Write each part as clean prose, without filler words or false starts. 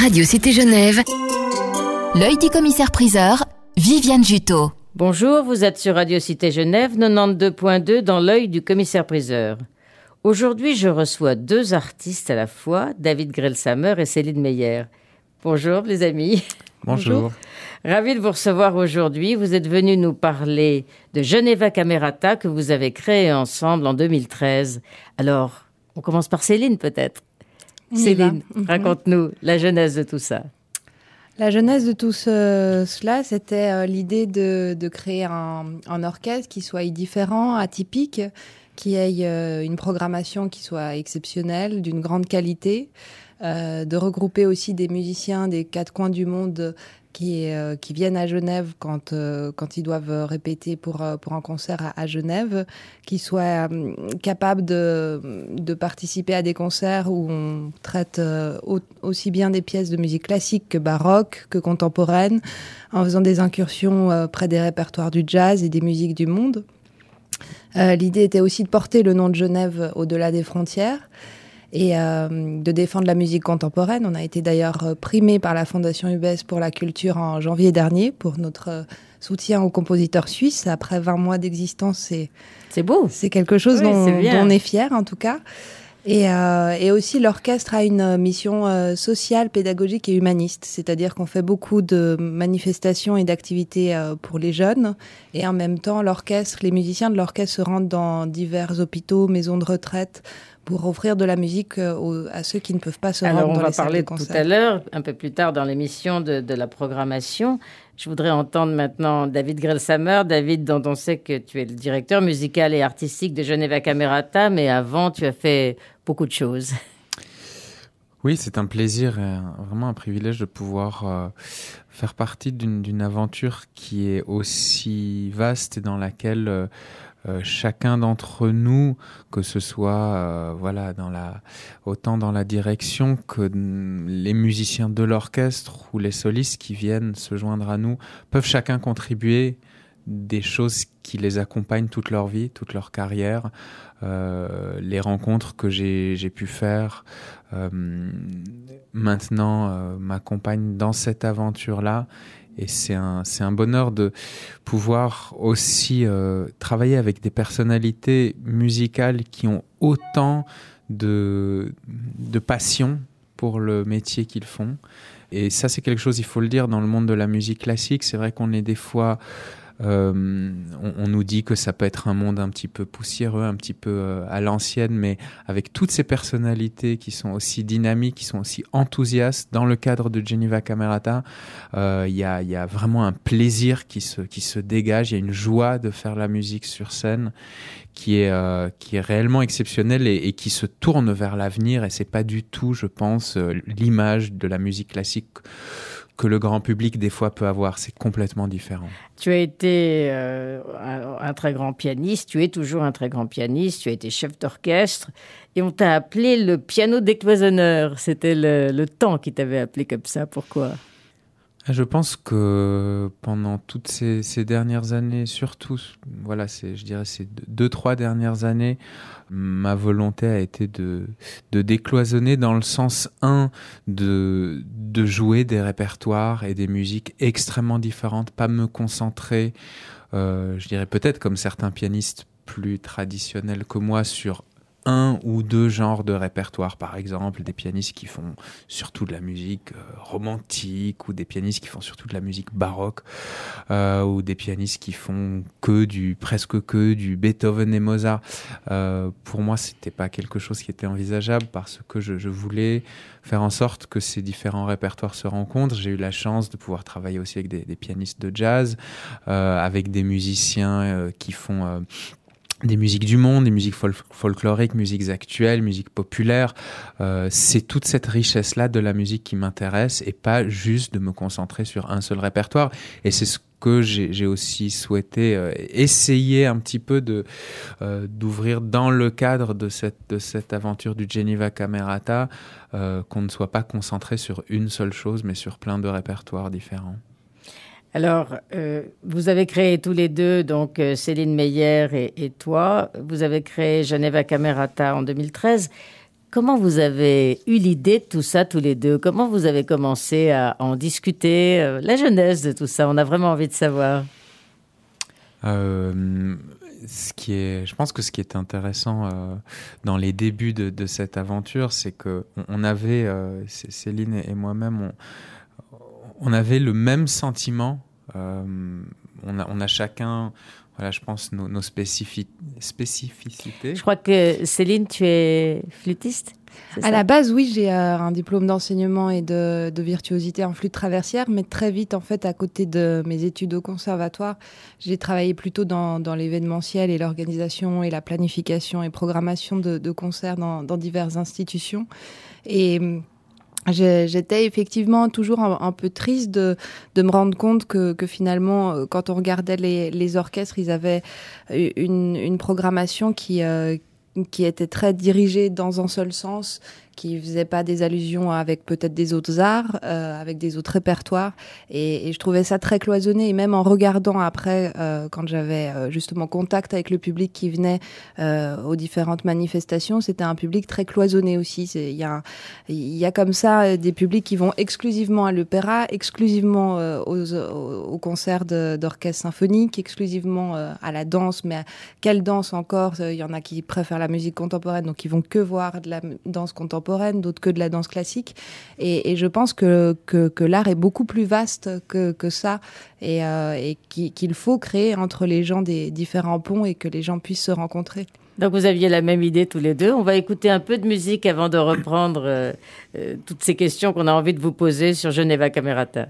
Radio Cité Genève, l'œil du commissaire-priseur, Viviane Juteau. Bonjour, vous êtes sur Radio Cité Genève, 92.2 dans l'œil du commissaire-priseur. Aujourd'hui, je reçois deux artistes à la fois, David Grelsamer et Céline Meyer. Bonjour les amis. Bonjour. Ravi de vous recevoir aujourd'hui. Vous êtes venus nous parler de Geneva Camerata que vous avez créé ensemble en 2013. Alors, on commence par Céline peut-être. Céline, raconte-nous la genèse de tout ça. La genèse de tout cela, c'était l'idée de créer un orchestre qui soit différent, atypique, qui ait une programmation qui soit exceptionnelle, d'une grande qualité, de regrouper aussi des musiciens des quatre coins du monde qui viennent à Genève quand ils doivent répéter pour un concert à Genève, qui soient capables de participer à des concerts où on traite aussi bien des pièces de musique classique que baroque, que contemporaine, en faisant des incursions près des répertoires du jazz et des musiques du monde. L'idée était aussi de porter le nom de Genève au-delà des frontières et de défendre la musique contemporaine. On a été d'ailleurs primé par la Fondation UBS pour la culture en janvier dernier pour notre soutien aux compositeurs suisses. Après 20 mois d'existence, c'est beau. C'est quelque chose dont on est fier en tout cas. Et aussi, l'orchestre a une mission sociale, pédagogique et humaniste. C'est-à-dire qu'on fait beaucoup de manifestations et d'activités pour les jeunes. Et en même temps, les musiciens de l'orchestre se rendent dans divers hôpitaux, maisons de retraite, pour offrir de la musique à ceux qui ne peuvent pas se rendre dans les salles de concert. Alors, on va parler tout à l'heure, un peu plus tard dans l'émission, de la programmation. Je voudrais entendre maintenant David Grelsamer. David, dont on sait que tu es le directeur musical et artistique de Geneva Camerata, mais avant, tu as fait beaucoup de choses. Oui, c'est un plaisir, vraiment un privilège de pouvoir faire partie d'une aventure qui est aussi vaste et dans laquelle chacun d'entre nous, que ce soit autant dans la direction que les musiciens de l'orchestre ou les solistes qui viennent se joindre à nous, peuvent chacun contribuer des choses qui les accompagnent toute leur vie, toute leur carrière, les rencontres que j'ai pu faire maintenant m'accompagnent dans cette aventure-là. Et c'est un bonheur de pouvoir aussi travailler avec des personnalités musicales qui ont autant de passion pour le métier qu'ils font. Et ça, c'est quelque chose, il faut le dire, dans le monde de la musique classique. C'est vrai qu'on est des fois... on nous dit que ça peut être un monde un petit peu poussiéreux, un petit peu à l'ancienne, mais avec toutes ces personnalités qui sont aussi dynamiques, qui sont aussi enthousiastes, dans le cadre de Geneva Camerata, il y a vraiment un plaisir qui se dégage, il y a une joie de faire la musique sur scène qui est réellement exceptionnelle et qui se tourne vers l'avenir, et c'est pas du tout, je pense, l'image de la musique classique que le grand public, des fois, peut avoir. C'est complètement différent. Tu as été un très grand pianiste, tu es toujours un très grand pianiste, tu as été chef d'orchestre, et on t'a appelé le piano décloisonneur. C'était le temps qui t'avait appelé comme ça. Pourquoi ? Je pense que pendant toutes ces dernières années, surtout, je dirais ces 2-3 dernières années, ma volonté a été de décloisonner dans le sens de jouer des répertoires et des musiques extrêmement différentes, pas me concentrer, je dirais peut-être comme certains pianistes plus traditionnels que moi, sur un ou deux genres de répertoire, par exemple des pianistes qui font surtout de la musique romantique, ou des pianistes qui font surtout de la musique baroque, ou des pianistes qui font presque que du Beethoven et Mozart. Pour moi, c'était pas quelque chose qui était envisageable, parce que je voulais faire en sorte que ces différents répertoires se rencontrent. J'ai eu la chance de pouvoir travailler aussi avec des pianistes de jazz, avec des musiciens qui font des musiques du monde, des musiques folkloriques, musiques actuelles, musiques populaires. C'est toute cette richesse-là de la musique qui m'intéresse, et pas juste de me concentrer sur un seul répertoire. Et c'est ce que j'ai aussi souhaité essayer un petit peu d'ouvrir dans le cadre de cette aventure du Geneva Camerata, qu'on ne soit pas concentré sur une seule chose, mais sur plein de répertoires différents. Alors, vous avez créé tous les deux, donc Céline Meyer et toi, vous avez créé Geneva Camerata en 2013. comment vous avez eu l'idée de tout ça tous les deux? Comment vous avez commencé à en discuter? La genèse de tout ça, on a vraiment envie de savoir. Je pense que ce qui est intéressant dans les débuts de cette aventure, c'est que on avait, Céline et moi-même, on avait le même sentiment. On a chacun, voilà, je pense, nos spécificités. Je crois que Céline, tu es flûtiste? À la base, oui, j'ai un diplôme d'enseignement et de virtuosité en flûte traversière, mais très vite, en fait, à côté de mes études au conservatoire, j'ai travaillé plutôt dans l'événementiel et l'organisation et la planification et programmation de concerts dans diverses institutions. Et j'étais effectivement toujours un peu triste de me rendre compte que finalement, quand on regardait les orchestres, ils avaient une programmation qui était très dirigée dans un seul sens, qui faisait pas des allusions avec peut-être des autres arts, avec des autres répertoires. Et je trouvais ça très cloisonné. Et même en regardant après, quand j'avais justement contact avec le public qui venait aux différentes manifestations, c'était un public très cloisonné aussi. Il y a comme ça des publics qui vont exclusivement à l'opéra, exclusivement aux concerts d'orchestre symphonique, exclusivement à la danse. Mais quelle danse encore? Il y en a qui préfèrent la musique contemporaine, donc ils vont que voir de la danse contemporaine, d'autres que de la danse classique. Et je pense que l'art est beaucoup plus vaste que ça et qu'il faut créer entre les gens des différents ponts et que les gens puissent se rencontrer. Donc vous aviez la même idée tous les deux. On va écouter un peu de musique avant de reprendre toutes ces questions qu'on a envie de vous poser sur Geneva Camerata.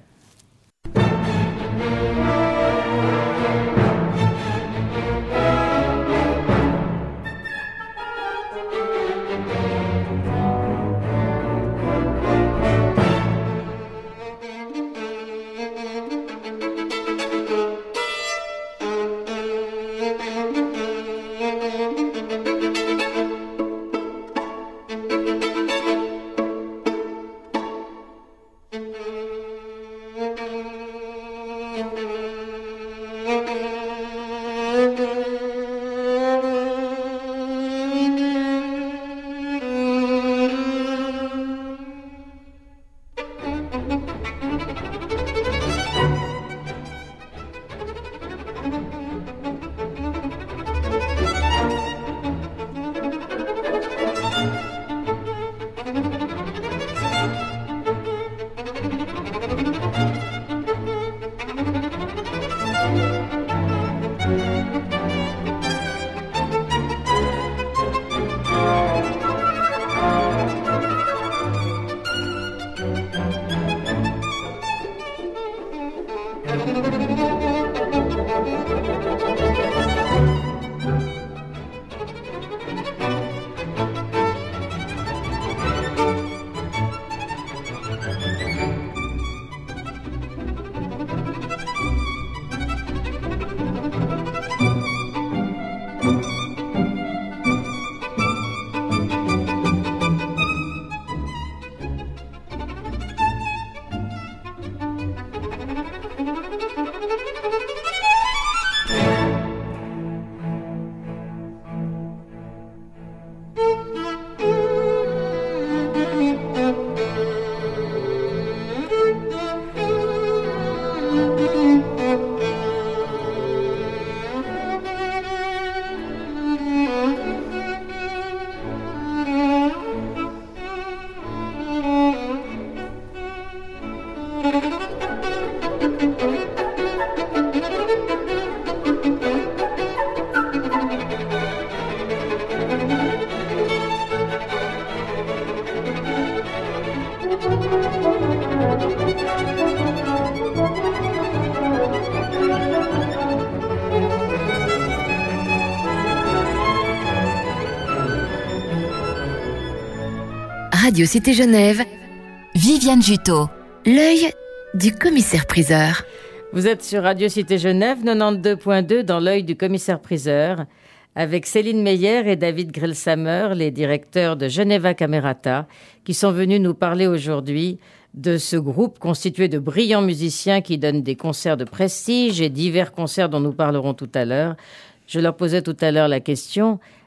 Radio Cité Genève, Viviane Juteau, l'œil du commissaire-priseur. Vous êtes sur Radio Cité Genève, 92.2 dans l'œil du commissaire-priseur, avec Céline Meyer et David Grelsamer, les directeurs de Geneva Camerata, qui sont venus nous parler aujourd'hui de ce groupe constitué de brillants musiciens qui donnent des concerts de prestige et divers concerts dont nous parlerons tout à l'heure. Je leur posais tout à l'heure la question,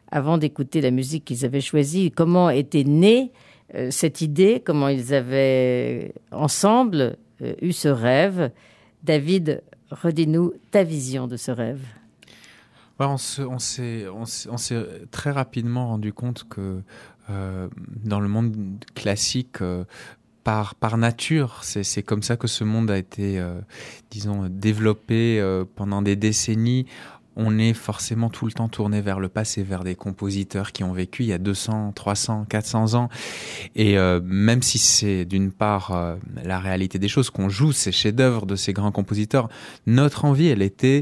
avant d'écouter la musique qu'ils avaient choisie. Comment était née cette idée? Comment ils avaient ensemble eu ce rêve? David, redis-nous ta vision de ce rêve. Ouais, on s'est très rapidement rendu compte que dans le monde classique, par nature, c'est comme ça que ce monde a été, disons, développé pendant des décennies. On est forcément tout le temps tourné vers le passé, vers des compositeurs qui ont vécu il y a 200, 300, 400 ans. Et même si c'est d'une part la réalité des choses, qu'on joue ces chefs-d'œuvre de ces grands compositeurs, notre envie, elle était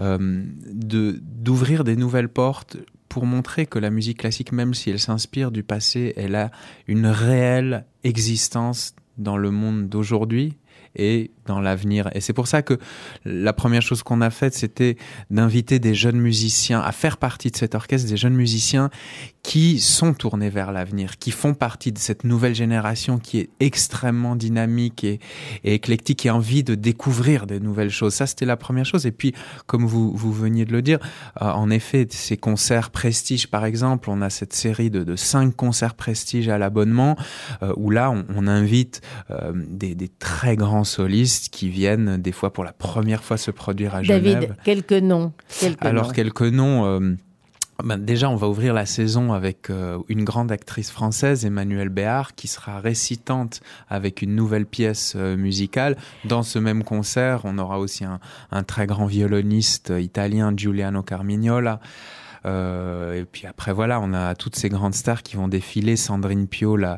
d'ouvrir des nouvelles portes pour montrer que la musique classique, même si elle s'inspire du passé, elle a une réelle existence dans le monde d'aujourd'hui et dans l'avenir. Et c'est pour ça que la première chose qu'on a faite, c'était d'inviter des jeunes musiciens à faire partie de cet orchestre, des jeunes musiciens qui sont tournés vers l'avenir, qui font partie de cette nouvelle génération qui est extrêmement dynamique et éclectique et a envie de découvrir des nouvelles choses. Ça, c'était la première chose. Et puis, comme vous veniez de le dire, en effet, ces concerts prestige, par exemple, on a cette série de 5 concerts prestige à l'abonnement, où là, on invite des très grands solistes qui viennent des fois pour la première fois se produire à Genève. David, quelques noms. Quelques noms. Déjà, on va ouvrir la saison avec une grande actrice française, Emmanuelle Béard, qui sera récitante avec une nouvelle pièce musicale. Dans ce même concert, on aura aussi un très grand violoniste italien, Giuliano Carmignola. Et puis après, voilà, on a toutes ces grandes stars qui vont défiler. Sandrine Pio, la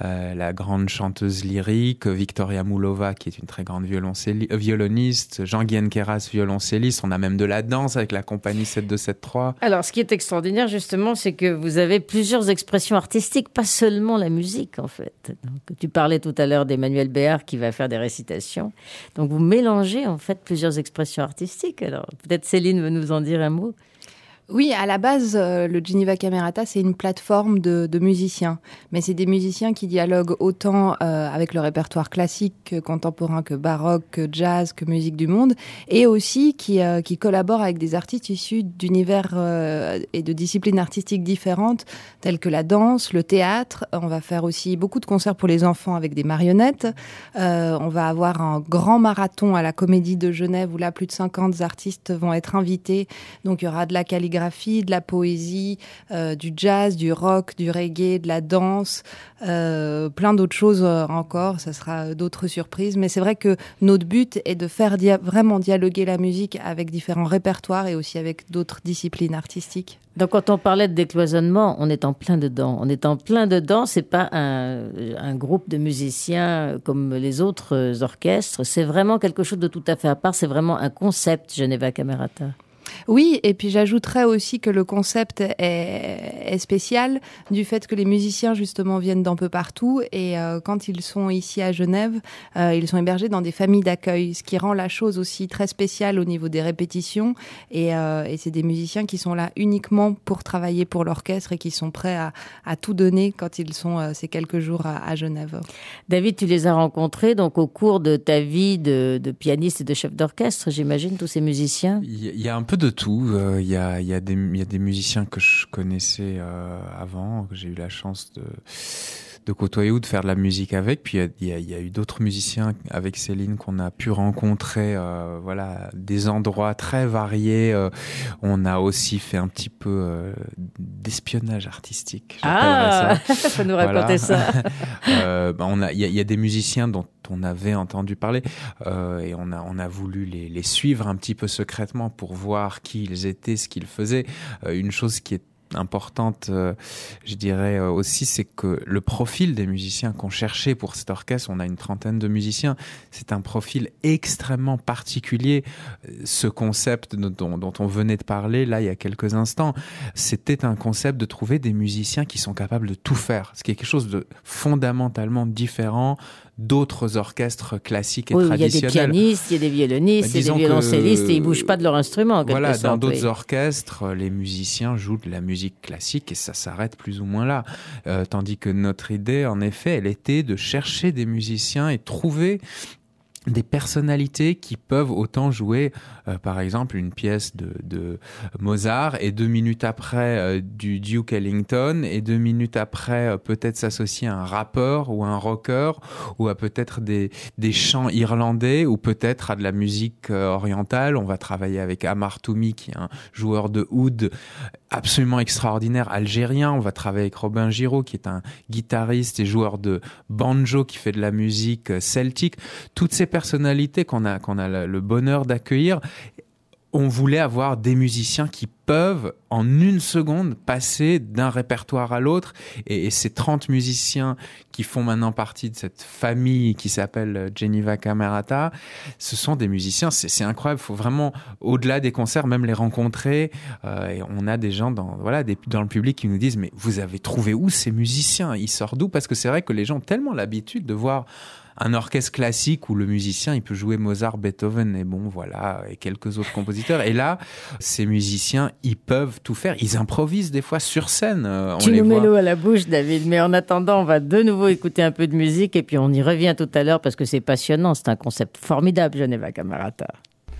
grande chanteuse lyrique, Victoria Moulova, qui est une très grande violoniste, Jean-Guyenne Keras, violoncelliste. On a même de la danse avec la compagnie 7273. Alors, ce qui est extraordinaire, justement, c'est que vous avez plusieurs expressions artistiques, pas seulement la musique, en fait. Donc, tu parlais tout à l'heure d'Emmanuelle Béard qui va faire des récitations. Donc, vous mélangez, en fait, plusieurs expressions artistiques. Alors, peut-être Céline veut nous en dire un mot. Oui, à la base, le Geneva Camerata, c'est une plateforme de musiciens. Mais c'est des musiciens qui dialoguent autant avec le répertoire classique, contemporain, que baroque, que jazz, que musique du monde, et aussi qui collaborent avec des artistes issus d'univers et de disciplines artistiques différentes, telles que la danse, le théâtre. On va faire aussi beaucoup de concerts pour les enfants avec des marionnettes. On va avoir un grand marathon à la Comédie de Genève, où là, plus de 50 artistes vont être invités. Donc, il y aura de la calligraphie, de la poésie, du jazz, du rock, du reggae, de la danse, plein d'autres choses encore. Ça sera d'autres surprises. Mais c'est vrai que notre but est de faire vraiment dialoguer la musique avec différents répertoires et aussi avec d'autres disciplines artistiques. Donc, quand on parlait de décloisonnement, on est en plein dedans. On est en plein dedans. C'est pas un groupe de musiciens comme les autres orchestres. C'est vraiment quelque chose de tout à fait à part. C'est vraiment un concept, Geneva Camerata. Oui, et puis j'ajouterais aussi que le concept est spécial du fait que les musiciens justement viennent d'un peu partout et quand ils sont ici à Genève, ils sont hébergés dans des familles d'accueil, ce qui rend la chose aussi très spéciale au niveau des répétitions et c'est des musiciens qui sont là uniquement pour travailler pour l'orchestre et qui sont prêts à tout donner quand ils sont ces quelques jours à Genève. David, tu les as rencontrés donc au cours de ta vie de pianiste et de chef d'orchestre, j'imagine, tous ces musiciens? Il y a un peu de tout. Il y a des musiciens que je connaissais avant, que j'ai eu la chance de côtoyer ou de faire de la musique avec. Puis il y a eu d'autres musiciens avec Céline qu'on a pu rencontrer, voilà, des endroits très variés. On a aussi fait un petit peu d'espionnage artistique. Ah, faut nous raconter ça. Il y a des musiciens dont on avait entendu parler et on a voulu les suivre un petit peu secrètement pour voir qui ils étaient, ce qu'ils faisaient. Une chose qui est importante, je dirais aussi, c'est que le profil des musiciens qu'on cherchait pour cet orchestre, on a une 30aine de musiciens, c'est un profil extrêmement particulier. Ce concept dont on venait de parler là il y a quelques instants, c'était un concept de trouver des musiciens qui sont capables de tout faire, ce qui est quelque chose de fondamentalement différent d'autres orchestres classiques et traditionnels. Il y a des pianistes, il y a des violonistes, il y a des violoncellistes et ils bougent pas de leur instrument. Voilà, dans d'autres orchestres, les musiciens jouent de la musique classique et ça s'arrête plus ou moins là. Tandis que notre idée, en effet, elle était de chercher des musiciens et trouver des personnalités qui peuvent autant jouer, par exemple, une pièce de Mozart et 2 minutes après du Duke Ellington et 2 minutes après peut-être s'associer à un rappeur ou un rocker ou à peut-être des chants irlandais ou peut-être à de la musique orientale. On va travailler avec Amar Toumi qui est un joueur de oud absolument extraordinaire algérien. On va travailler avec Robin Giraud qui est un guitariste et joueur de banjo qui fait de la musique celtique. Toutes ces personnalités qu'on a le bonheur d'accueillir, on voulait avoir des musiciens qui peuvent en une seconde passer d'un répertoire à l'autre, et ces 30 musiciens qui font maintenant partie de cette famille qui s'appelle Geneva Camerata, ce sont des musiciens, c'est incroyable, il faut vraiment, au-delà des concerts, même les rencontrer, et on a des gens dans le public qui nous disent mais vous avez trouvé où ces musiciens, ils sortent d'où? Parce que c'est vrai que les gens ont tellement l'habitude de voir un orchestre classique où le musicien, il peut jouer Mozart, Beethoven et bon, voilà, et quelques autres compositeurs. Et là, ces musiciens, ils peuvent tout faire. Ils improvisent des fois sur scène. Tu nous mets l'eau à la bouche, David. Mais en attendant, on va de nouveau écouter un peu de musique et puis on y revient tout à l'heure parce que c'est passionnant. C'est un concept formidable, Geneva Camerata.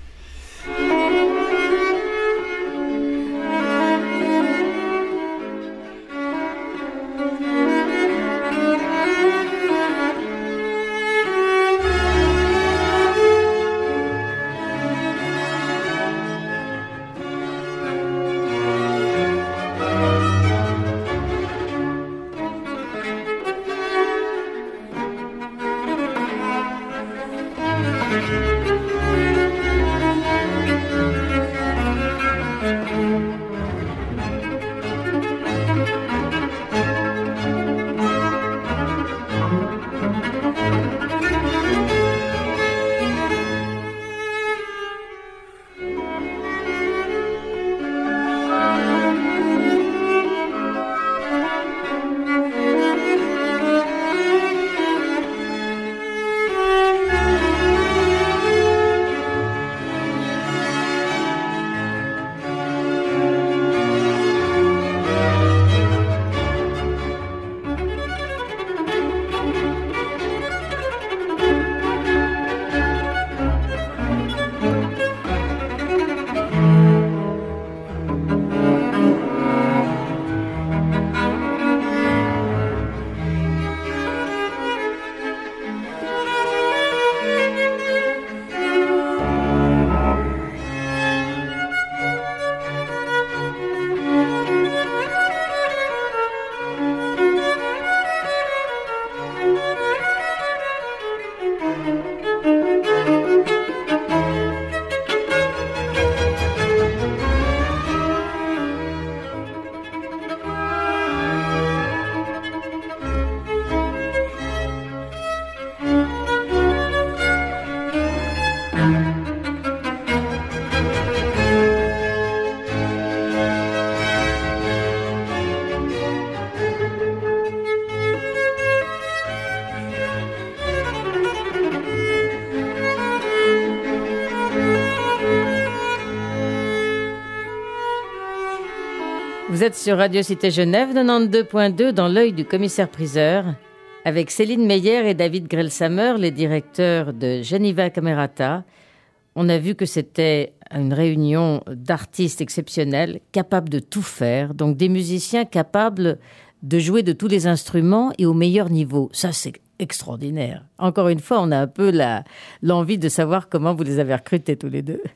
Vous êtes sur Radio Cité Genève 92.2 dans l'œil du commissaire-priseur avec Céline Meyer et David Grelsamer, les directeurs de Geneva Camerata. On a vu que c'était une réunion d'artistes exceptionnels, capables de tout faire, donc des musiciens capables de jouer de tous les instruments et au meilleur niveau. Ça, c'est extraordinaire. Encore une fois, on a un peu l'envie de savoir comment vous les avez recrutés tous les deux.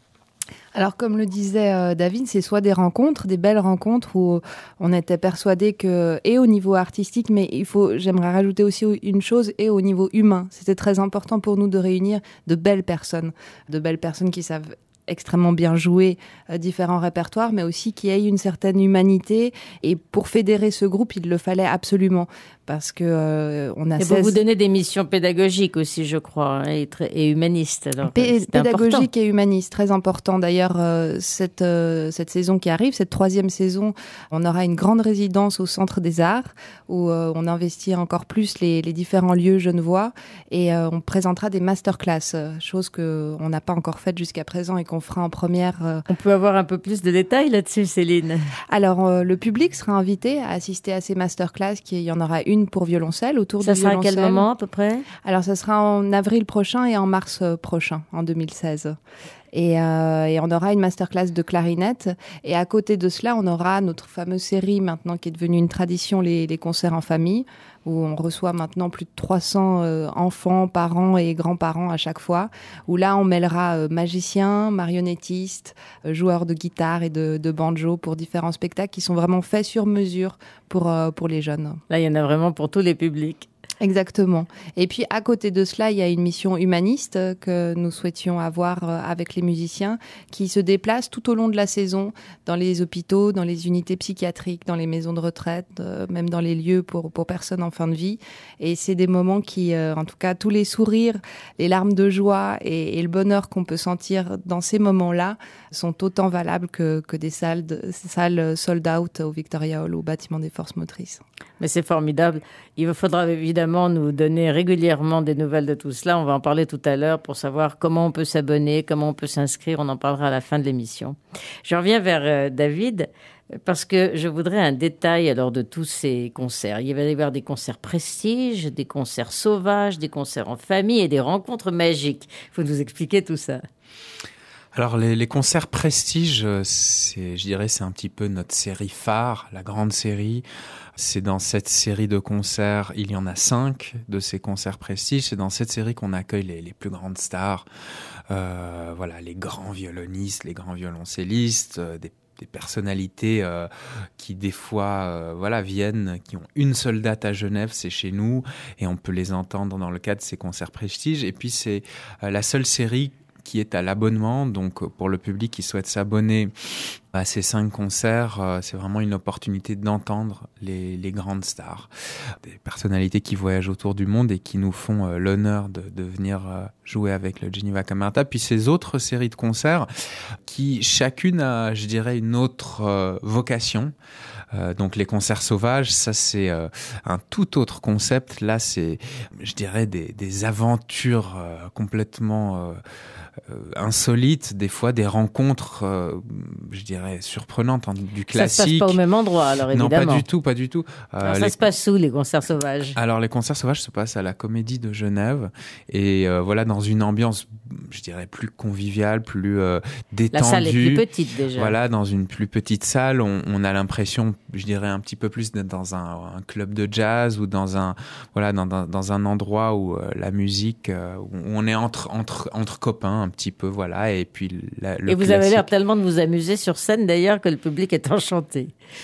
Alors, comme le disait David, c'est soit des rencontres, des belles rencontres où on était persuadé que, et au niveau artistique, mais j'aimerais rajouter aussi une chose, et au niveau humain. C'était très important pour nous de réunir de belles personnes qui savent extrêmement bien jouer différents répertoires, mais aussi qui aient une certaine humanité. Et pour fédérer ce groupe, il le fallait absolument. Parce que on a et pour vous donner des missions pédagogiques aussi, je crois, et humanistes. Alors, pédagogique et humaniste, très important. D'ailleurs, cette saison qui arrive, cette 3e saison, on aura une grande résidence au Centre des Arts où on investit encore plus les différents lieux genevois et on présentera des masterclass, chose qu'on n'a pas encore faite jusqu'à présent et qu'on qu'on fera en première. On peut avoir un peu plus de détails là-dessus, Céline? Alors, le public sera invité à assister à ces masterclass. Il y en aura une pour violoncelle, autour du violoncelle. Ça sera à quel moment à peu près? Alors, ça sera en avril prochain et en mars prochain, en 2016. Et on aura une masterclass de clarinette. Et à côté de cela, on aura notre fameuse série maintenant qui est devenue une tradition, les concerts en famille, où on reçoit maintenant plus de 300 enfants, parents et grands-parents à chaque fois, où là on mêlera magiciens, marionnettistes, joueurs de guitare et de banjo pour différents spectacles qui sont vraiment faits sur mesure pour les jeunes. Là, il y en a vraiment pour tous les publics. Exactement. Et puis à côté de cela, il y a une mission humaniste que nous souhaitions avoir avec les musiciens qui se déplacent tout au long de la saison dans les hôpitaux, dans les unités psychiatriques, dans les maisons de retraite, même dans les lieux pour personnes en fin de vie. Et c'est des moments qui, en tout cas, tous les sourires, les larmes de joie et le bonheur qu'on peut sentir dans ces moments-là sont autant valables que des salles sold out au Victoria Hall, au bâtiment des forces motrices. Mais c'est formidable. Il faudra évidemment nous donner régulièrement des nouvelles de tout cela. On va en parler tout à l'heure pour savoir comment on peut s'abonner, comment on peut s'inscrire. On en parlera à la fin de l'émission. Je reviens vers David parce que je voudrais un détail alors de tous ces concerts. Il va y avoir des concerts prestige, des concerts sauvages, des concerts en famille et des rencontres magiques. Il faut nous expliquer tout ça. Alors les concerts prestige, je dirais c'est un petit peu notre série phare, la grande série. C'est dans cette série de concerts, il y en a 5 de ces concerts prestige. C'est dans cette série qu'on accueille les plus grandes stars, voilà, les grands violonistes, les grands violoncellistes, des personnalités qui des fois voilà viennent, qui ont une seule date à Genève, c'est chez nous, et on peut les entendre dans le cadre de ces concerts prestige. Et puis c'est la seule série qui est à l'abonnement, donc pour le public qui souhaite s'abonner à ces 5 concerts, c'est vraiment une opportunité d'entendre les grandes stars, des personnalités qui voyagent autour du monde et qui nous font l'honneur de venir jouer avec le Geneva Camerata. Puis ces autres séries de concerts qui chacune a, je dirais, une autre vocation. Donc les concerts sauvages, ça c'est un tout autre concept. Là c'est, je dirais, des aventures complètement insolites, des fois des rencontres, je dirais, surprenantes, du classique. Ça se passe pas au même endroit, alors évidemment. Non, pas du tout. Alors, ça se passe où, les concerts sauvages? Alors les concerts sauvages se passent à la Comédie de Genève et voilà, dans une ambiance, je dirais, plus conviviale, plus détendue. La salle est plus petite déjà. Voilà, dans une plus petite salle, on a l'impression, je dirais, un petit peu plus d'être dans un club de jazz ou dans un endroit où la musique, où on est entre copains un petit peu, voilà. Et puis le et vous avez l'air tellement de vous amuser sur scène d'ailleurs que le public est enchanté.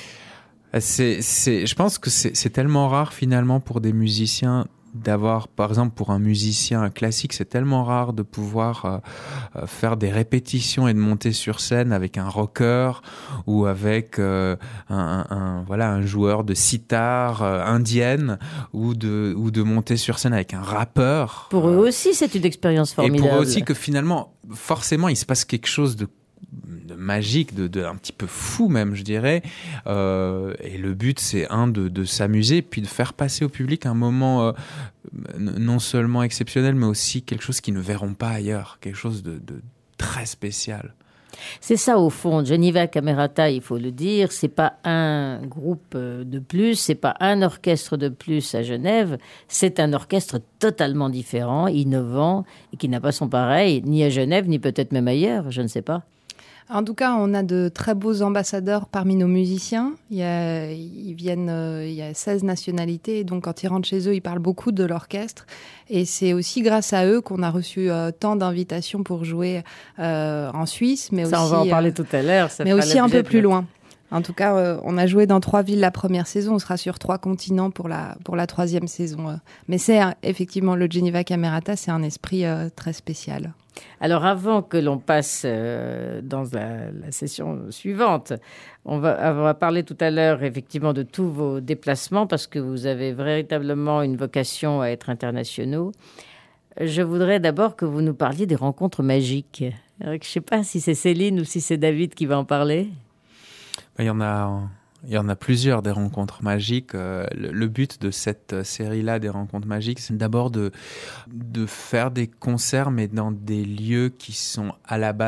Je pense que c'est tellement rare finalement pour des musiciens d'avoir, par exemple, pour un musicien classique, c'est tellement rare de pouvoir faire des répétitions et de monter sur scène avec un rocker ou avec un joueur de sitar indienne ou de monter sur scène avec un rappeur. Pour eux aussi, c'est une expérience formidable. Et pour eux aussi que finalement, forcément, il se passe quelque chose de magique, de un petit peu fou même, je dirais. Et le but, c'est de s'amuser, puis de faire passer au public un moment non seulement exceptionnel, mais aussi quelque chose qu'ils ne verront pas ailleurs, quelque chose de très spécial. C'est ça au fond, Geneva Camerata, il faut le dire, c'est pas un groupe de plus, c'est pas un orchestre de plus à Genève, c'est un orchestre totalement différent, innovant, et qui n'a pas son pareil, ni à Genève, ni peut-être même ailleurs, je ne sais pas. En tout cas, on a de très beaux ambassadeurs parmi nos musiciens. Il y a 16 nationalités, et donc quand ils rentrent chez eux, ils parlent beaucoup de l'orchestre. Et c'est aussi grâce à eux qu'on a reçu tant d'invitations pour jouer en Suisse, mais ça, aussi, on va en parler tout à l'heure. Mais aussi un peu plus loin. En tout cas, on a joué dans 3 villes la première saison. On sera sur 3 continents pour la 3e saison. Mais c'est effectivement le Geneva Camerata, c'est un esprit très spécial. Alors avant que l'on passe dans la session suivante, on va parler tout à l'heure effectivement de tous vos déplacements parce que vous avez véritablement une vocation à être internationaux. Je voudrais d'abord que vous nous parliez des rencontres magiques. Alors, je ne sais pas si c'est Céline ou si c'est David qui va en parler. Il y en a plusieurs des rencontres magiques. Le but de cette série-là des rencontres magiques, c'est d'abord de faire des concerts, mais dans des lieux qui sont à la base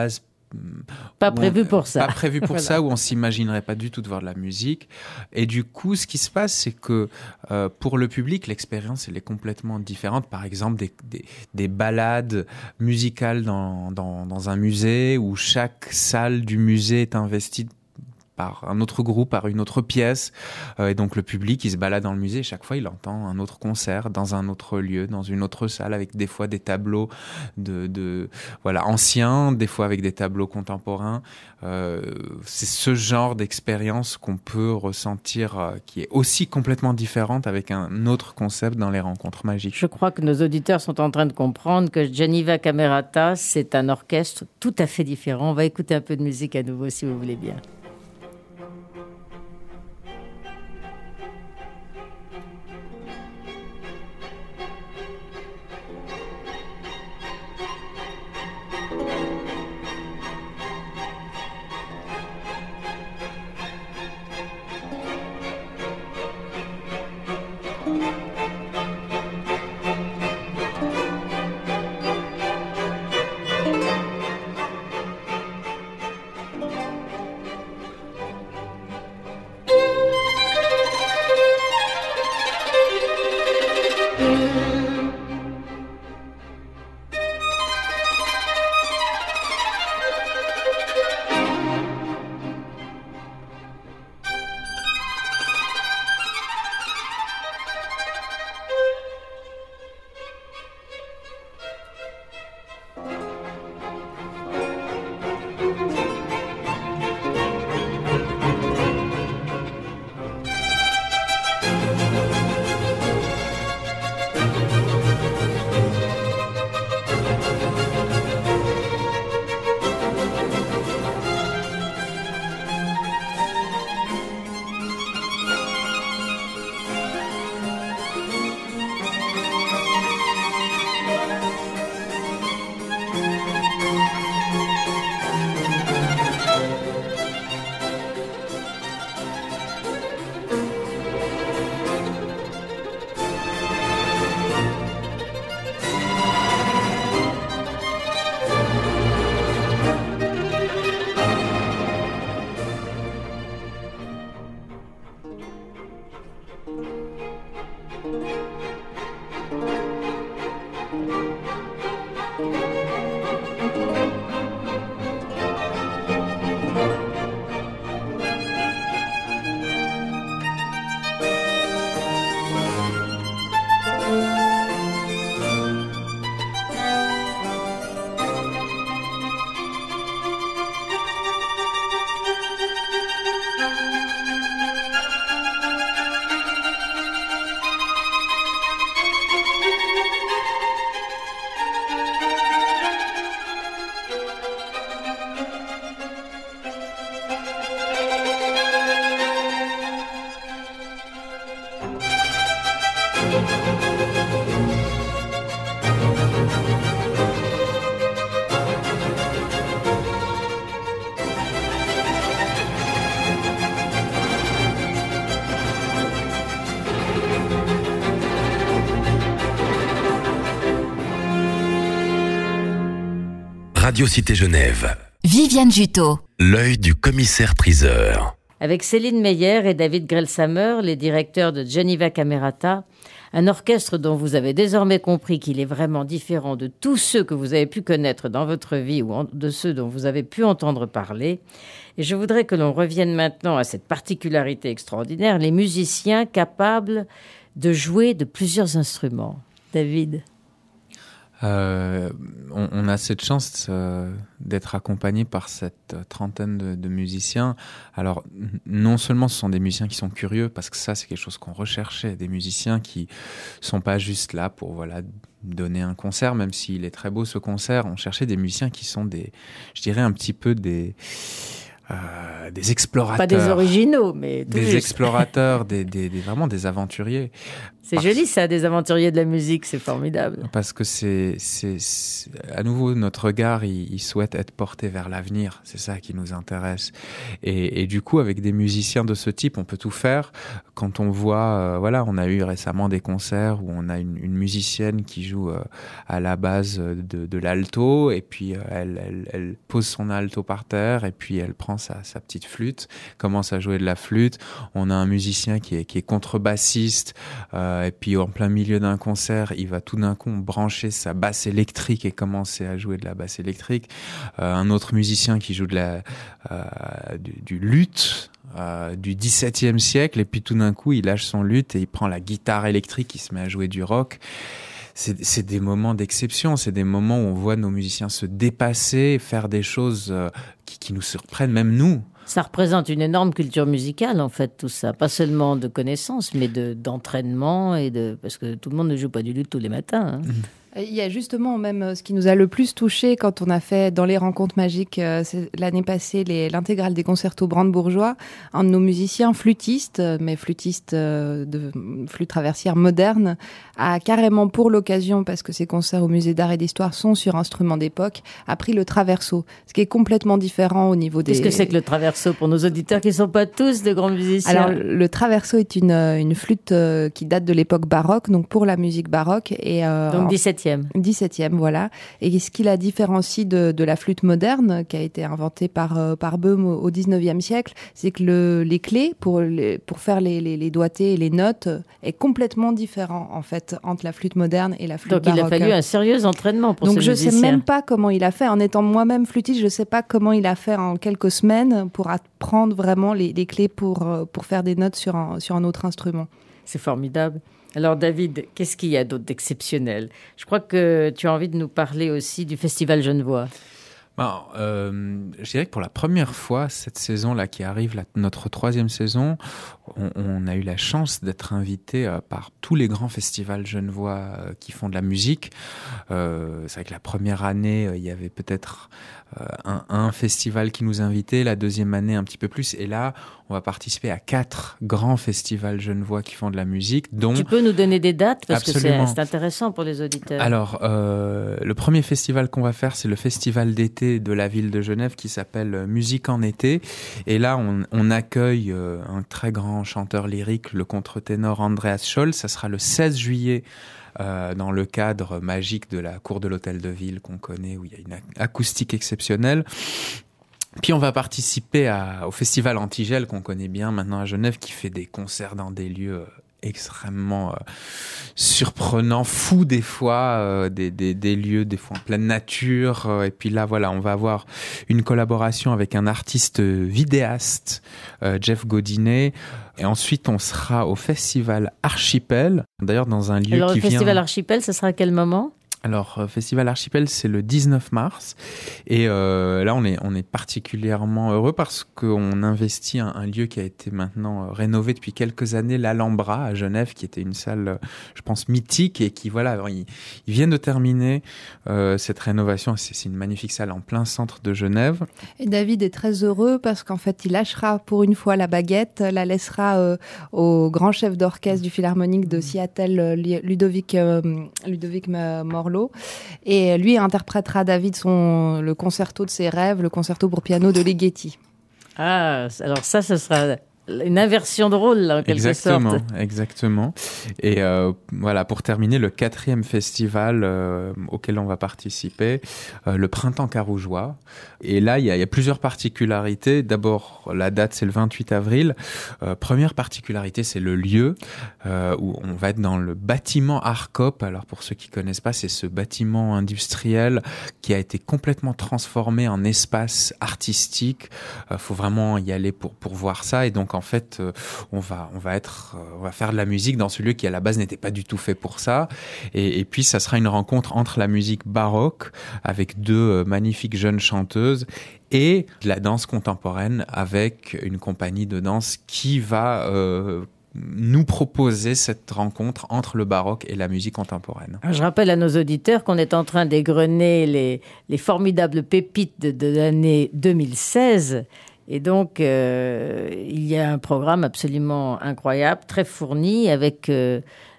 Pas prévu pour ça. Pas prévu pour Voilà. ça, où on s'imaginerait pas du tout de voir de la musique. Et du coup, ce qui se passe, c'est que pour le public, l'expérience, elle est complètement différente. Par exemple, des balades musicales dans un musée, où chaque salle du musée est investie par un autre groupe, par une autre pièce. Et donc le public, il se balade dans le musée. Chaque fois, il entend un autre concert dans un autre lieu, dans une autre salle, avec des fois des tableaux voilà, anciens, des fois avec des tableaux contemporains. C'est ce genre d'expérience qu'on peut ressentir, qui est aussi complètement différente avec un autre concept dans les rencontres magiques. Je crois que nos auditeurs sont en train de comprendre que Geneva Camerata, c'est un orchestre tout à fait différent. On va écouter un peu de musique à nouveau, si vous voulez bien. Radio Cité Genève. Viviane Juteau. L'œil du commissaire-priseur. Avec Céline Meyer et David Grelsamer, les directeurs de Geneva Camerata, un orchestre dont vous avez désormais compris qu'il est vraiment différent de tous ceux que vous avez pu connaître dans votre vie ou de ceux dont vous avez pu entendre parler. Et je voudrais que l'on revienne maintenant à cette particularité extraordinaire, les musiciens capables de jouer de plusieurs instruments. David ? On a cette chance d'être accompagné par cette trentaine de musiciens. Alors, non seulement ce sont des musiciens qui sont curieux, parce que ça, c'est quelque chose qu'on recherchait, des musiciens qui sont pas juste là pour, voilà, donner un concert, même s'il est très beau ce concert. On cherchait des musiciens qui sont je dirais un petit peu des explorateurs. Pas des originaux, mais des explorateurs, vraiment des aventuriers. C'est joli ça, des aventuriers de la musique, c'est formidable. Parce que c'est à nouveau notre regard, il souhaite être porté vers l'avenir. C'est ça qui nous intéresse. Et du coup, avec des musiciens de ce type, on peut tout faire. Quand on voit, on a eu récemment des concerts où on a une musicienne qui joue à la base de l'alto, et puis elle pose son alto par terre, et puis elle prend sa petite flûte, commence à jouer de la flûte. On a un musicien qui est contrebassiste. Et puis en plein milieu d'un concert, il va tout d'un coup brancher sa basse électrique et commencer à jouer de la basse électrique. Un autre musicien qui joue du luth du XVIIe siècle, et puis tout d'un coup il lâche son luth et il prend la guitare électrique, il se met à jouer du rock. C'est des moments d'exception, c'est des moments où on voit nos musiciens se dépasser, faire des choses qui nous surprennent, même nous. Ça représente une énorme culture musicale, en fait, tout ça. Pas seulement de connaissances, mais d'entraînement parce que tout le monde ne joue pas du luth tous les matins. Hein. Il y a justement même ce qui nous a le plus touché quand on a fait dans les rencontres magiques l'année passée l'intégrale des concertos brandebourgeois. Un de nos musiciens flûtistes, mais flûtiste de flûte traversière moderne, a carrément pour l'occasion, parce que ces concerts au musée d'art et d'histoire sont sur instruments d'époque, a pris le traverso, ce qui est complètement différent au niveau des... Qu'est-ce que c'est que le traverso pour nos auditeurs qui ne sont pas tous des grands musiciens? Alors le traverso est une flûte qui date de l'époque baroque, donc pour la musique baroque. Donc 17e, voilà. Et ce qui la différencie de la flûte moderne, qui a été inventée par Böhm au 19e siècle, c'est que les clés pour faire les doigtés et les notes est complètement différent, en fait, entre la flûte moderne et la flûte baroque. Donc il a fallu un sérieux entraînement pour ce musicien. Donc je sais même pas comment il a fait, en étant moi-même flûtiste, je sais pas comment il a fait en quelques semaines pour apprendre vraiment les clés pour faire des notes sur un autre instrument. C'est formidable. Alors David, qu'est-ce qu'il y a d'autre d'exceptionnel? Je crois que tu as envie de nous parler aussi du Festival Genevois. Je dirais que pour la première fois, cette saison-là qui arrive, notre 3e saison, on a eu la chance d'être invité par tous les grands festivals genevois qui font de la musique. C'est vrai que la première année, il y avait peut-être un festival qui nous invitait, la deuxième année un petit peu plus, et là on va participer à 4 grands festivals genevois qui font de la musique, dont... Tu peux nous donner des dates, parce Absolument. que c'est intéressant pour les auditeurs. Alors, le premier festival qu'on va faire, c'est le festival d'été de la ville de Genève qui s'appelle Musique en été, et là on accueille un très grand chanteur lyrique, le contre-ténor Andreas Scholl. Ça sera le 16 juillet dans le cadre magique de la cour de l'hôtel de ville qu'on connaît, où il y a une acoustique exceptionnelle. Puis on va participer au festival Antigel qu'on connaît bien maintenant à Genève, qui fait des concerts dans des lieux extrêmement surprenants, fous des fois, des lieux des fois en pleine nature. Et puis là, voilà, on va avoir une collaboration avec un artiste vidéaste, Jeff Godinet. Et ensuite, on sera au festival Archipel, d'ailleurs dans un lieu Alors, qui vient... le festival Archipel, ça sera à quel moment ? Alors, Festival Archipel, c'est le 19 mars. Et là, on est particulièrement heureux parce qu'on investit un lieu qui a été maintenant rénové depuis quelques années, l'Alhambra à Genève, qui était une salle, je pense, mythique et qui, voilà, ils viennent de terminer cette rénovation. C'est une magnifique salle en plein centre de Genève. Et David est très heureux parce qu'en fait, il lâchera pour une fois la baguette, la laissera au grand chef d'orchestre du Philharmonique de Seattle, Ludovic Morlot. Et lui interprétera David le concerto de ses rêves, le concerto pour piano de Ligeti. Ah, alors ça sera une inversion de rôle, là, en quelque sorte. Exactement. Et voilà, pour terminer, le 4e festival auquel on va participer, le Printemps Carougeois. Et là, il y a plusieurs particularités. D'abord, la date, c'est le 28 avril. Première particularité, c'est le lieu où on va être dans le bâtiment Arcop. Alors, pour ceux qui connaissent pas, c'est ce bâtiment industriel qui a été complètement transformé en espace artistique. Faut vraiment y aller pour voir ça. Et donc, en fait, on va faire de la musique dans ce lieu qui à la base n'était pas du tout fait pour ça. Et puis ça sera une rencontre entre la musique baroque avec 2 magnifiques jeunes chanteuses et de la danse contemporaine avec une compagnie de danse qui va nous proposer cette rencontre entre le baroque et la musique contemporaine. Je rappelle à nos auditeurs qu'on est en train d'égrener les formidables pépites de l'année 2016. Et donc, il y a un programme absolument incroyable, très fourni, avec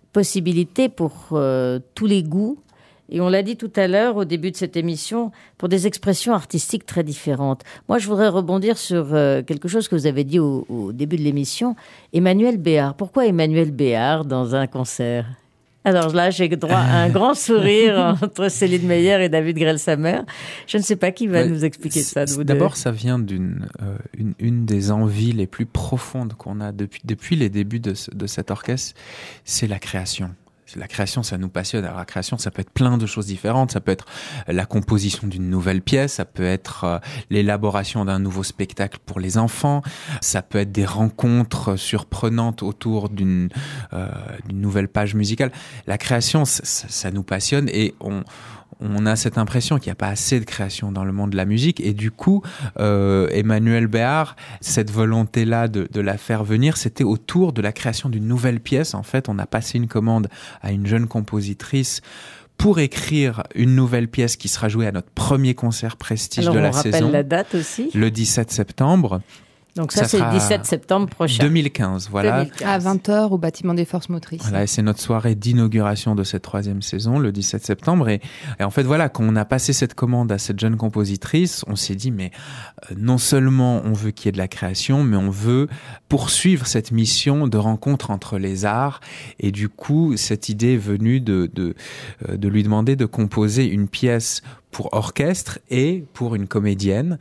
possibilité pour tous les goûts. Et on l'a dit tout à l'heure, au début de cette émission, pour des expressions artistiques très différentes. Moi, je voudrais rebondir sur quelque chose que vous avez dit au début de l'émission. Emmanuel Béard. Pourquoi Emmanuel Béard dans un concert ? Alors là, j'ai droit à un grand sourire entre Céline Meyer et David Grell-Samer. Je ne sais pas qui va nous expliquer ça. D'abord, ça vient d'une une des envies les plus profondes qu'on a depuis les débuts de cet orchestre, c'est la création. La création, ça nous passionne. Alors, la création, ça peut être plein de choses différentes. Ça peut être la composition d'une nouvelle pièce. Ça peut être l'élaboration d'un nouveau spectacle pour les enfants. Ça peut être des rencontres surprenantes autour d'une nouvelle page musicale. La création, ça nous passionne et on a cette impression qu'il n'y a pas assez de création dans le monde de la musique et du coup, Emmanuel Béard, cette volonté-là de la faire venir, c'était autour de la création d'une nouvelle pièce. En fait, on a passé une commande à une jeune compositrice pour écrire une nouvelle pièce qui sera jouée à notre premier concert prestige de la saison. Alors, on rappelle la date aussi. Le 17 septembre. Donc ça c'est le 17 septembre prochain. 2015, voilà. 2015. À 20h au bâtiment des forces motrices. Voilà, et c'est notre soirée d'inauguration de cette 3e saison, le 17 septembre. Et en fait, voilà, quand on a passé cette commande à cette jeune compositrice, on s'est dit, mais non seulement on veut qu'il y ait de la création, mais on veut poursuivre cette mission de rencontre entre les arts. Et du coup, cette idée est venue de lui demander de composer une pièce pour orchestre et pour une comédienne.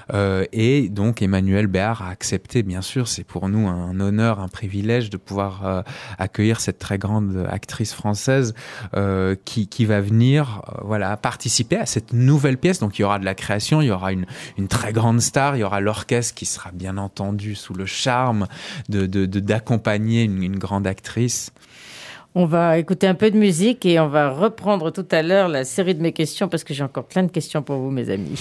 Et donc, Emmanuel Béard a accepté, bien sûr, c'est pour nous un honneur, un privilège de pouvoir accueillir cette très grande actrice française qui va venir participer à cette nouvelle pièce. Donc, il y aura de la création, il y aura une très grande star, il y aura l'orchestre qui sera bien entendu sous le charme d'accompagner une grande actrice. On va écouter un peu de musique et on va reprendre tout à l'heure la série de mes questions parce que j'ai encore plein de questions pour vous, mes amis.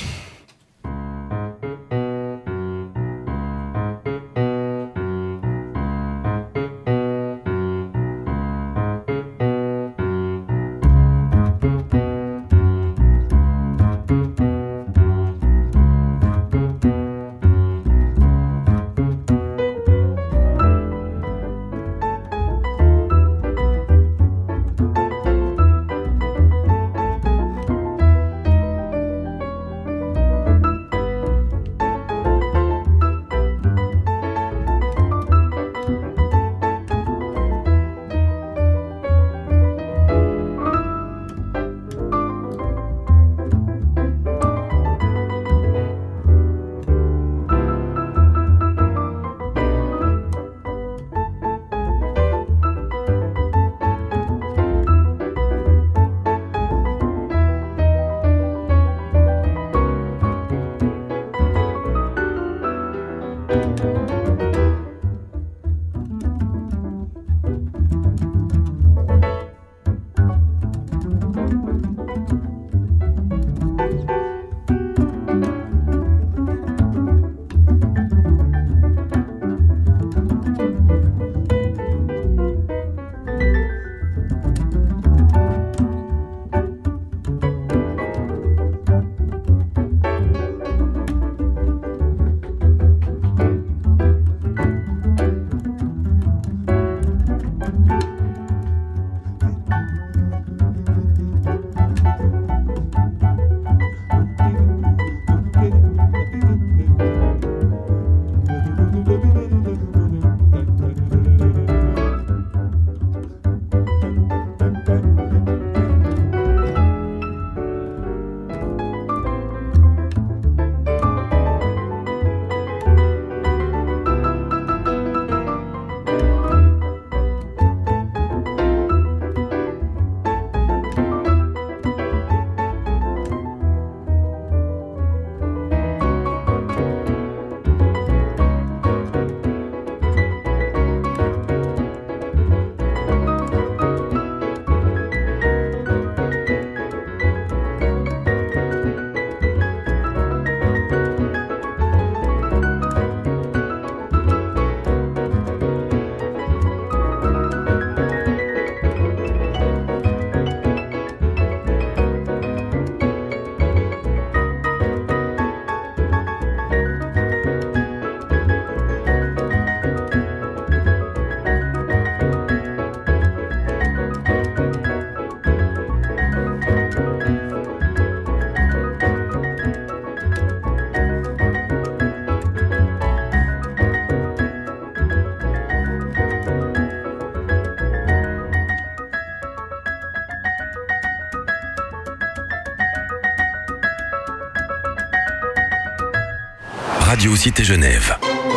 Radio Cité Genève.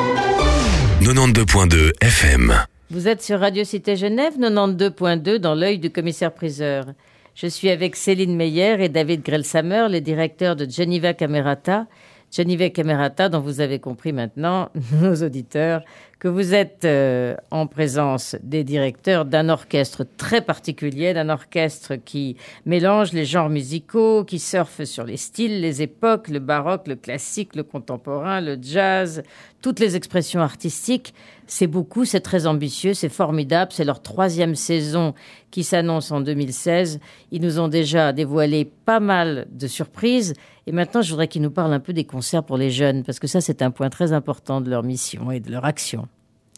92.2 FM. Vous êtes sur Radio Cité Genève, 92.2 dans l'œil du commissaire-priseur. Je suis avec Céline Meyer et David Grelsamer, les directeurs de Geneva Camerata. Geneva Camerata, dont vous avez compris maintenant, nos auditeurs, que vous êtes en présence des directeurs d'un orchestre très particulier, d'un orchestre qui mélange les genres musicaux, qui surfe sur les styles, les époques, le baroque, le classique, le contemporain, le jazz, toutes les expressions artistiques. C'est beaucoup, c'est très ambitieux, c'est formidable. C'est leur 3e saison qui s'annonce en 2016. Ils nous ont déjà dévoilé pas mal de surprises. Et maintenant, je voudrais qu'ils nous parlent un peu des concerts pour les jeunes, parce que ça, c'est un point très important de leur mission et de leur action.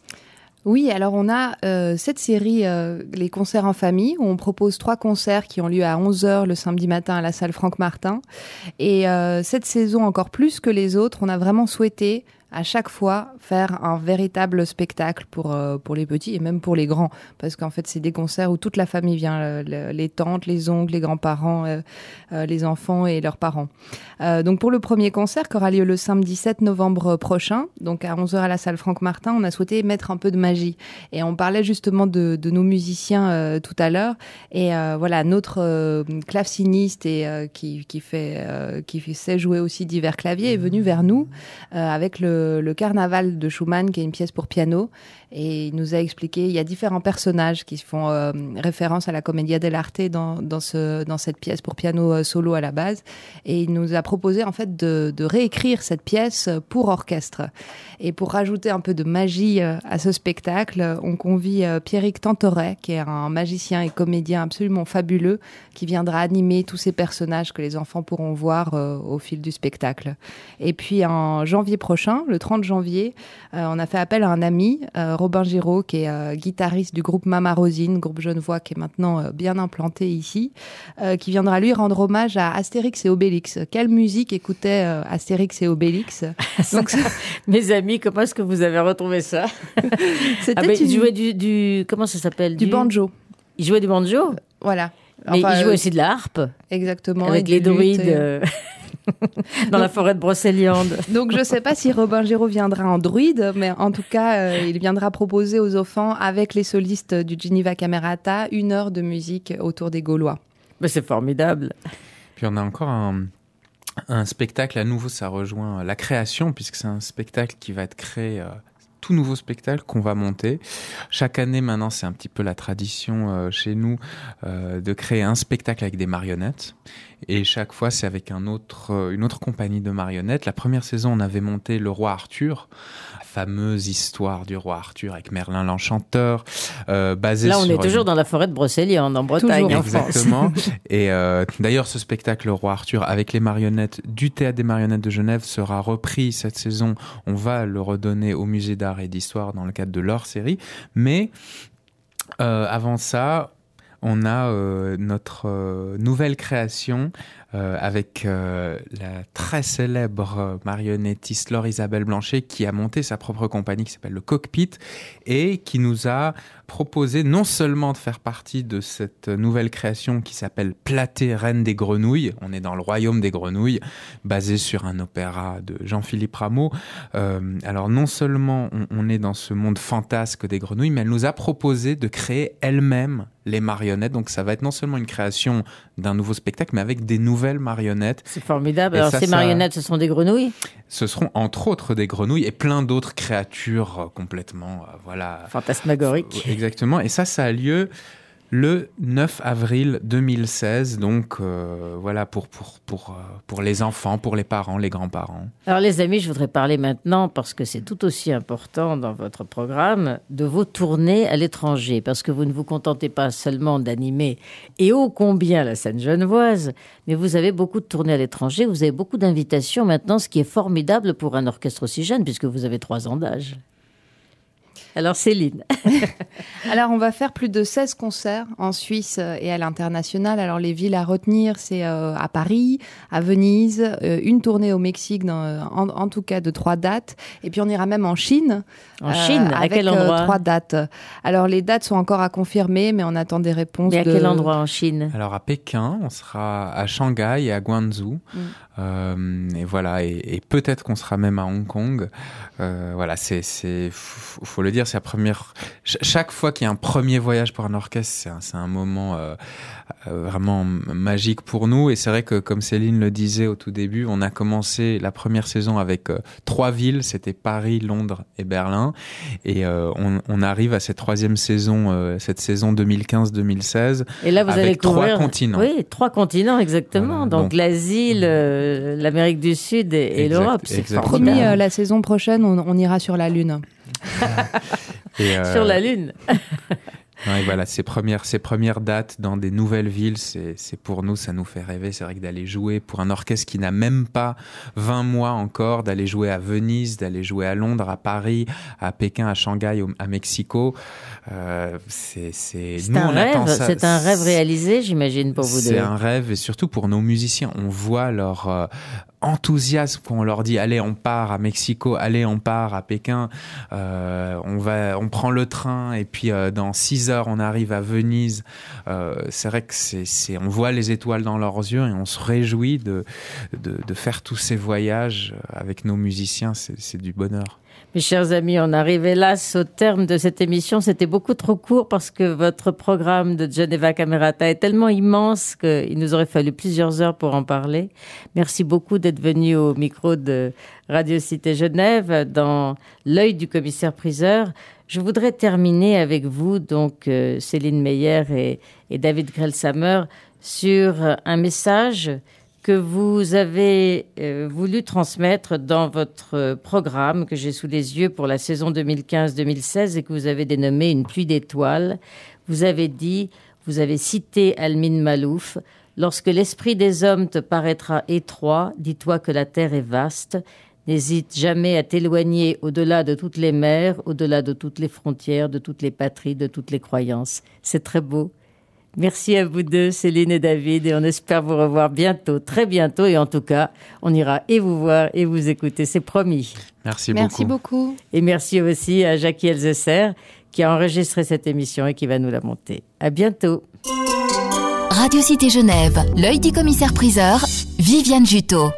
Oui, alors on a cette série, les concerts en famille, où on propose 3 concerts qui ont lieu à 11h le samedi matin à la salle Franck Martin. Et cette saison, encore plus que les autres, on a vraiment souhaité à chaque fois faire un véritable spectacle pour les petits et même pour les grands, parce qu'en fait c'est des concerts où toute la famille vient, les tantes, les oncles, les grands-parents, les enfants et leurs parents. Donc pour le premier concert qui aura lieu le samedi 7 novembre prochain, donc à 11h à la salle Franck Martin, on a souhaité mettre un peu de magie, et on parlait justement de nos musiciens tout à l'heure, et voilà, notre claveciniste et qui sait jouer aussi divers claviers est venu vers nous avec le Carnaval de Schumann, qui est une pièce pour piano, et il nous a expliqué, il y a différents personnages qui font référence à la Commedia dell'arte dans cette pièce pour piano solo à la base, et il nous a proposé en fait de réécrire cette pièce pour orchestre. Et pour rajouter un peu de magie à ce spectacle, on convie Pierrick Tantoret, qui est un magicien et comédien absolument fabuleux, qui viendra animer tous ces personnages que les enfants pourront voir au fil du spectacle. Et puis en janvier prochain, le 30 janvier, on a fait appel à un ami, Robin Giraud, qui est guitariste du groupe Mama Rosine, groupe genevois qui est maintenant bien implanté ici, qui viendra lui rendre hommage à Astérix et Obélix. Quelle musique écoutait Astérix et Obélix? Donc, mes amis, comment est-ce que vous avez retrouvé ça? Il jouait du comment ça s'appelle? Du banjo. Il jouait du banjo? Voilà. Mais il jouait aussi de la harpe. Exactement. Avec les druides. Dans la forêt de Brocéliande. Donc je ne sais pas si Robin Giraud viendra en druide, mais en tout cas, il viendra proposer aux enfants, avec les solistes du Geneva Camerata, 1 heure de musique autour des Gaulois. Mais c'est formidable. Puis on a encore un spectacle, à nouveau ça rejoint la création, puisque c'est un spectacle qui va être créé... tout nouveau spectacle qu'on va monter. Chaque année, maintenant, c'est un petit peu la tradition chez nous de créer un spectacle avec des marionnettes. Et chaque fois, c'est avec une autre compagnie de marionnettes. La première saison, on avait monté Le Roi Arthur, la fameuse histoire du Roi Arthur avec Merlin l'Enchanteur, basée sur... Là, on est toujours dans la forêt de Brocéliande, en Bretagne, en France. Exactement. Et d'ailleurs, ce spectacle, Le Roi Arthur, avec les marionnettes du Théâtre des Marionnettes de Genève, sera repris cette saison. On va le redonner au Musée d'Art et d'Histoire dans le cadre de leur série. Mais avant ça, on a notre nouvelle création avec la très célèbre marionnettiste Laure Isabelle Blanchet, qui a monté sa propre compagnie qui s'appelle le Cockpit, et qui nous a proposé non seulement de faire partie de cette nouvelle création qui s'appelle Platée, Reine des Grenouilles. On est dans le royaume des grenouilles, basé sur un opéra de Jean-Philippe Rameau. Alors non seulement on est dans ce monde fantasque des grenouilles, mais elle nous a proposé de créer elle-même les marionnettes. Donc ça va être non seulement une création d'un nouveau spectacle, mais avec des nouvelles marionnettes. C'est formidable. Alors ces marionnettes, ce sont des grenouilles? Ce seront entre autres des grenouilles et plein d'autres créatures complètement fantasmagoriques. Exactement. Et ça a lieu le 9 avril 2016, donc voilà, pour les enfants, pour les parents, les grands-parents. Alors les amis, je voudrais parler maintenant, parce que c'est tout aussi important dans votre programme, de vos tournées à l'étranger, parce que vous ne vous contentez pas seulement d'animer et ô combien la scène genevoise, mais vous avez beaucoup de tournées à l'étranger, vous avez beaucoup d'invitations maintenant, ce qui est formidable pour un orchestre aussi jeune, puisque vous avez 3 ans d'âge. Alors Céline. Alors, on va faire plus de 16 concerts en Suisse et à l'international. Alors, les villes à retenir, c'est à Paris, à Venise, une tournée au Mexique, en tout cas de 3 dates. Et puis, on ira même en Chine. En Chine, à avec, quel endroit 3 dates. Alors, les dates sont encore à confirmer, mais on attend des réponses. Mais à quel endroit en Chine? Alors à Pékin, on sera à Shanghai et à Guangzhou. Et voilà, et peut-être qu'on sera même à Hong Kong. Voilà, faut le dire, c'est la première. Chaque fois qu'il y a un premier voyage pour un orchestre, c'est un moment vraiment magique pour nous. Et c'est vrai que, comme Céline le disait au tout début, on a commencé la première saison avec 3 villes, c'était Paris, Londres et Berlin. Et on arrive à cette 3e saison, cette saison 2015-2016. Et là, vous allez avec 3 couvrir continents. Oui, 3 continents exactement. Voilà, donc l'Asie, l'Amérique du Sud et l'Europe. C'est exactement. formidable. Promis, la saison prochaine, on ira sur la Lune. Et, Sur la Lune. ouais, voilà, ces premières dates dans des nouvelles villes, c'est pour nous, ça nous fait rêver. C'est vrai que d'aller jouer pour un orchestre qui n'a même pas 20 mois encore, d'aller jouer à Venise, d'aller jouer à Londres, à Paris, à Pékin, à Shanghai, à Mexico, C'est un rêve. C'est un rêve réalisé, j'imagine, pour vous deux. C'est un rêve, et surtout pour nos musiciens. On voit leur enthousiasme quand on leur dit allez, on part à Mexico, allez, on part à Pékin, on prend le train et puis dans 6 heures on arrive à Venise. C'est vrai que on voit les étoiles dans leurs yeux et on se réjouit de faire tous ces voyages avec nos musiciens. C'est du bonheur. Mes chers amis, on arrive hélas au terme de cette émission. C'était beaucoup trop court parce que votre programme de Geneva Camerata est tellement immense qu'il nous aurait fallu plusieurs heures pour en parler. Merci beaucoup d'être venu au micro de Radio Cité Genève dans l'œil du commissaire-priseur. Je voudrais terminer avec vous, donc Céline Meyer et David Grelsamer, sur un message que vous avez voulu transmettre dans votre programme que j'ai sous les yeux pour la saison 2015-2016 et que vous avez dénommé Une pluie d'étoiles. Vous avez cité Almin Malouf. Lorsque l'esprit des hommes te paraîtra étroit, dis-toi que la terre est vaste. N'hésite jamais à t'éloigner au-delà de toutes les mers, au-delà de toutes les frontières, de toutes les patries, de toutes les croyances. C'est très beau. Merci à vous deux, Céline et David, et on espère vous revoir bientôt, très bientôt, et en tout cas, on ira et vous voir et vous écouter, c'est promis. Merci beaucoup. Et merci aussi à Jackie Elzesser, qui a enregistré cette émission et qui va nous la monter. À bientôt. Radio Cité Genève, l'œil du commissaire-priseur, Viviane Juteau.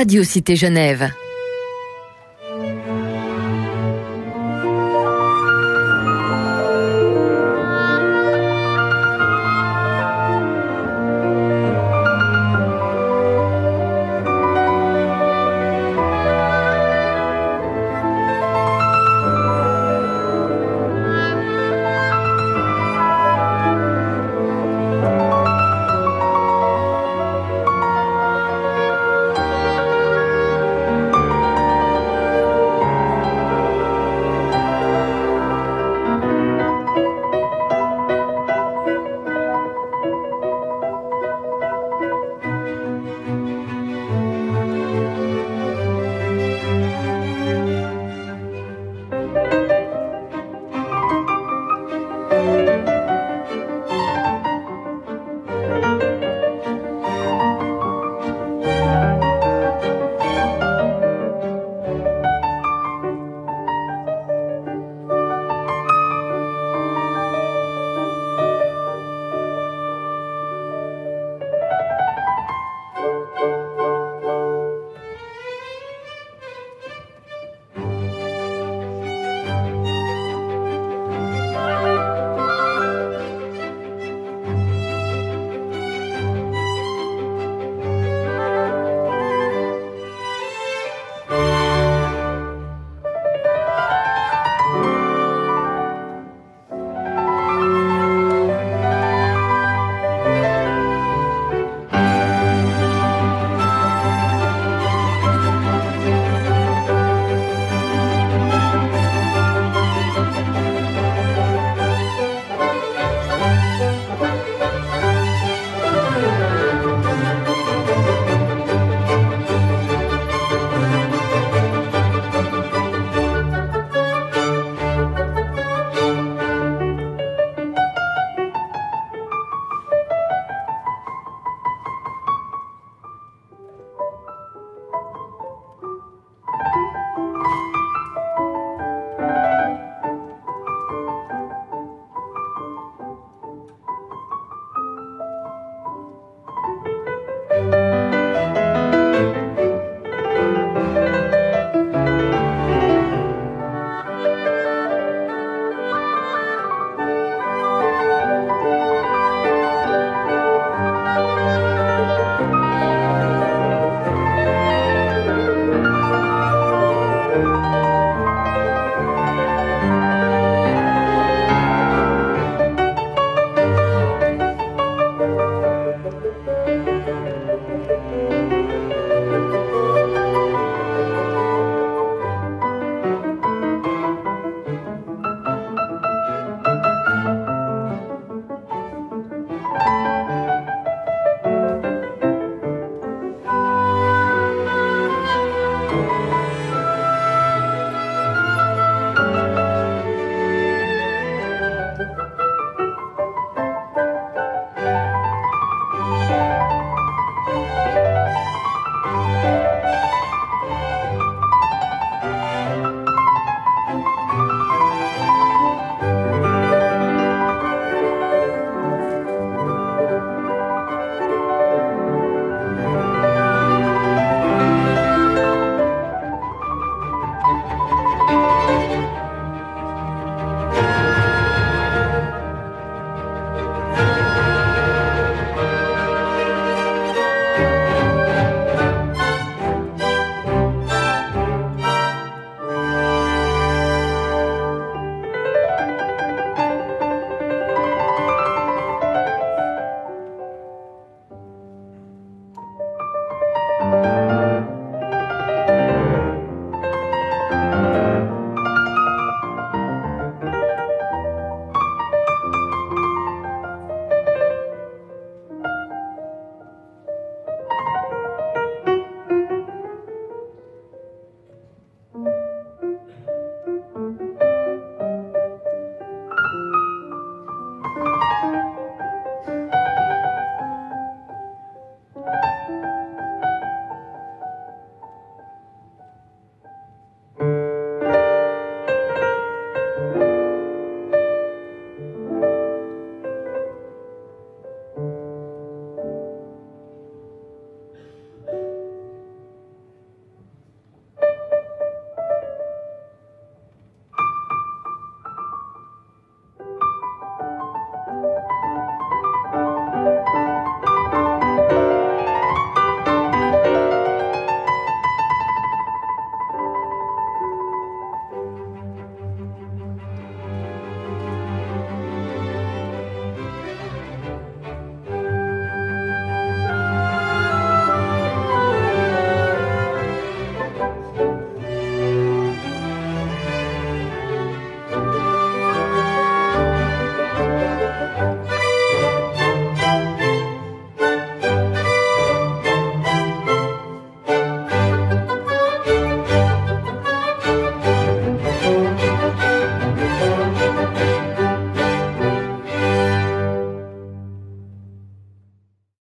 Radio Cité Genève.